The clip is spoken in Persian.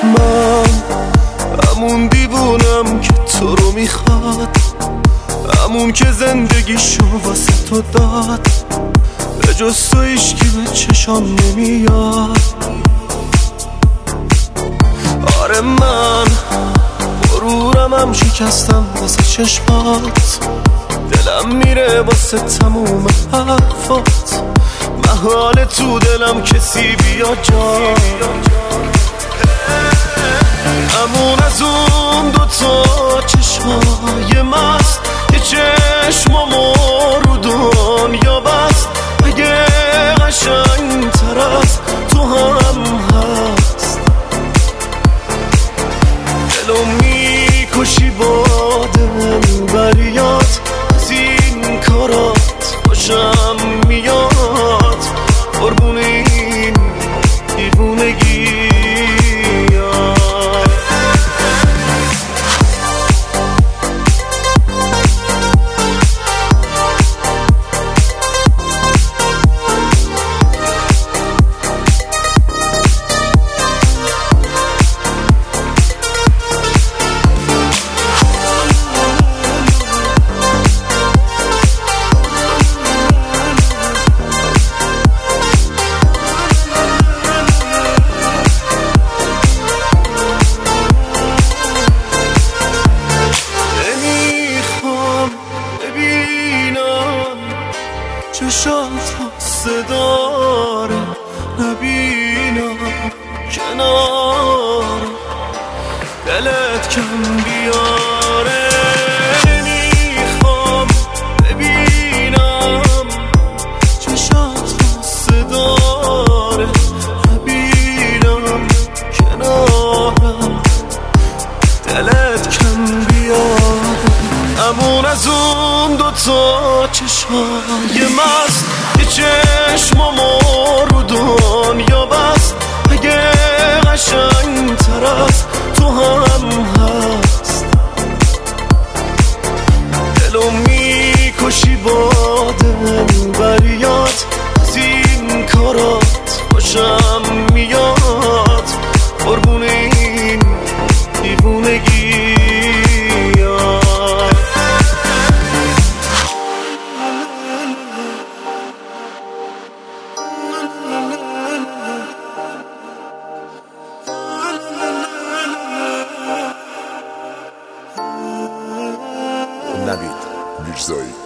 من همون دیوونم که تو رو میخواد، همون که زندگیشو واسه تو داد، به جز تو هیچکی به چشام نمیاد. آره من غرورم هم شکستم واسه چشمات، دلم میره واسه تموم حرفات، محال تو دلم کسی بیاد جا. همون از اون دوتا چشمای مست که چشمامو رو دنیا بست، اگه قشنگ تر از تو هم هست، دلو میکشی با دلبریات، از این کارات خوشم میاد، قربون این دیوونگی. چشات حسه داره نبینم کنار دلت کم بیاره، نمیخوام ببینم چشات حسه داره نبینم کنارم دلت کم بیاره. همون از اون دوتا چشمای مست که چشمامو رو دنیا بست، اگه قشنگ تر از تو هم هست، دلو میکشی با دلبریات، از این کارات خوشم میاد، قربون این دیوونگی. نوید میرزایی